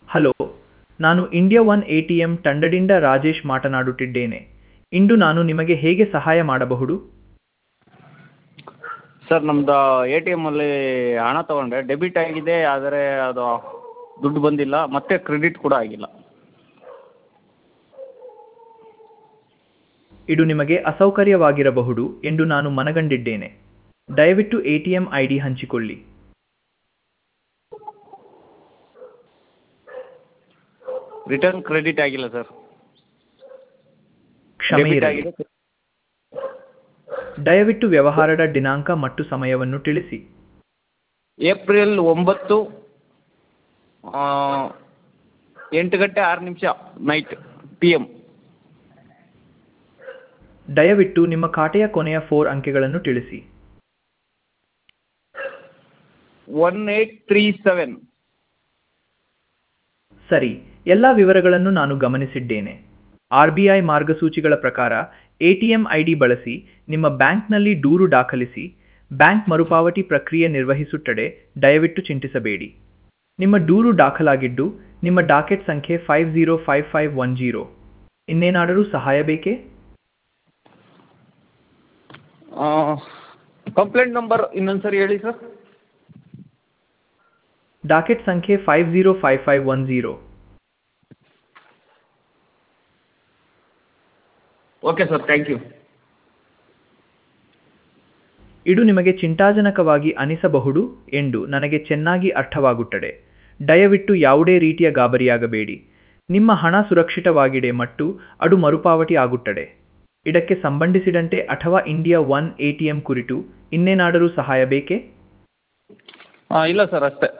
Hello, ನಾನು India one ATM ತಂಡದಿಂದ ರಾಜೇಶ್ ಮಾತನಾಡುತ್ತಿದ್ದೇನೆ. ಇಂದು ನಾನು ನಿಮಗೆ ಹೇಗೆ ಸಹಾಯ ಮಾಡಬಹುದು? ಸರ್ ನಮ್ಮದು ಎ ಟಿ ಎಮ್ಮಲ್ಲಿ ಹಣ ತೊಗೊಂಡೆ, ಡೆಬಿಟ್ ಆಗಿದೆ. ಆದರೆ ಅದು ದುಡ್ಡು ಬಂದಿಲ್ಲ, ಮತ್ತು ಕ್ರೆಡಿಟ್ ಕೂಡ ಆಗಿಲ್ಲ. ಇದು ನಿಮಗೆ ಅಸೌಕರ್ಯವಾಗಿರಬಹುದು ಎಂದು ನಾನು ಮನಗಂಡಿದ್ದೇನೆ. ದಯವಿಟ್ಟು ಎಟಿಎಂ ಐಡಿ ಹಂಚಿಕೊಳ್ಳಿ. ರಿಟರ್ನ್ ಕ್ರೆಡಿಟ್ ಆಗಿಲ್ಲ ಸರ್. ಕ್ಷಮೆ ಡೆಬಿಟ್ ಇರಲಿ. ಆಗಿದೆ. ದಯವಿಟ್ಟು ವ್ಯವಹಾರದ ದಿನಾಂಕ ಮತ್ತು ಸಮಯವನ್ನು ತಿಳಿಸಿ. April 9, 8:06 night PM. ದಯವಿಟ್ಟು ನಿಮ್ಮ ಖಾತೆಯ ಕೊನೆಯ 4 ಅಂಕೆಗಳನ್ನು ತಿಳಿಸಿ. 1837. ಸರಿ, ಎಲ್ಲ ವಿವರಗಳನ್ನು ನಾನು ಗಮನಿಸಿದ್ದೇನೆ. RBI ಮಾರ್ಗಸೂಚಿಗಳ ಪ್ರಕಾರ ಎಟಿಎಂ ಐಡಿ ಬಳಸಿ ನಿಮ್ಮ ಬ್ಯಾಂಕ್ನಲ್ಲಿ ದೂರು ದಾಖಲಿಸಿ. ಬ್ಯಾಂಕ್ ಮರುಪಾವತಿ ಪ್ರಕ್ರಿಯೆ ನಿರ್ವಹಿಸುತ್ತದೆ. ದಯವಿಟ್ಟು ಚಿಂತಿಸಬೇಡಿ. ನಿಮ್ಮ ದೂರು ದಾಖಲಾಗಿದ್ದು ನಿಮ್ಮ ಡಾಕೆಟ್ ಸಂಖ್ಯೆ 505510. ಇನ್ನೇನಾದರೂ ಸಹಾಯ ಬೇಕೇ? ಕಂಪ್ಲೇಂಟ್ ನಂಬರ್ ಇನ್ನೊಂದು ಸರಿ ಹೇಳಿ ಸರ್. ಡಾಕೆಟ್ ಸಂಖ್ಯೆ 505510. Okay sir, thank you. ಇದು ನಿಮಗೆ ಚಿಂತಾಜನಕವಾಗಿ ಅನಿಸಬಹುದು ಎಂದು ನನಗೆ ಚೆನ್ನಾಗಿ ಅರ್ಥವಾಗುತ್ತದೆ. ದಯವಿಟ್ಟು ಯಾವುದೇ ರೀತಿಯ ಗಾಬರಿಯಾಗಬೇಡಿ. ನಿಮ್ಮ ಹಣ ಸುರಕ್ಷಿತವಾಗಿದೆ ಮತ್ತು ಅದು ಮರುಪಾವತಿ ಆಗುತ್ತದೆ. ಇದಕ್ಕೆ ಸಂಬಂಧಿಸಿದಂತೆ ಅಥವಾ ಇಂಡಿಯಾ ಒನ್ ಎಟಿಎಂ ಕುರಿತು ಇನ್ನೇನಾದರೂ ಸಹಾಯ ಬೇಕೇ? ಇಲ್ಲ ಸರ್, ಅಷ್ಟೇ.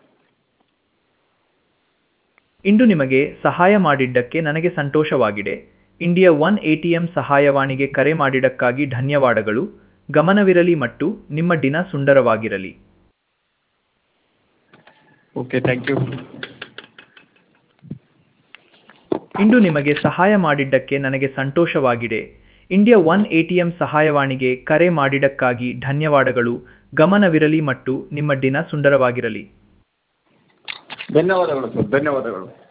ಇಂದು ನಿಮಗೆ ಸಹಾಯ ಮಾಡಿದ್ದಕ್ಕೆ ನನಗೆ ಸಂತೋಷವಾಗಿದೆ. ಇಂಡಿಯಾ ಒನ್ ಎಟಿಎಂ ಸಹಾಯವಾಣಿಗೆ ಕರೆ ಮಾಡಿದ್ದಕ್ಕಾಗಿ ಧನ್ಯವಾದಗಳು. ಗಮನವಿರಲಿ ಮತ್ತು ನಿಮ್ಮ ದಿನ ಸುಂದರವಾಗಿರಲಿ. Okay, thank you. ಇಂದು ನಿಮಗೆ ಸಹಾಯ ಮಾಡಿದ್ದಕ್ಕೆ ನನಗೆ ಸಂತೋಷವಾಗಿದೆ. ಇಂಡಿಯಾ ಒನ್ ಎಟಿಎಂ ಸಹಾಯವಾಣಿಗೆ ಕರೆ ಮಾಡಿದ್ದಕ್ಕಾಗಿ ಧನ್ಯವಾದಗಳು. ಗಮನವಿರಲಿ ಮತ್ತು ನಿಮ್ಮ ದಿನ ಸುಂದರವಾಗಿರಲಿ. ಧನ್ಯವಾದಗಳು ಸರ್, ಧನ್ಯವಾದಗಳು.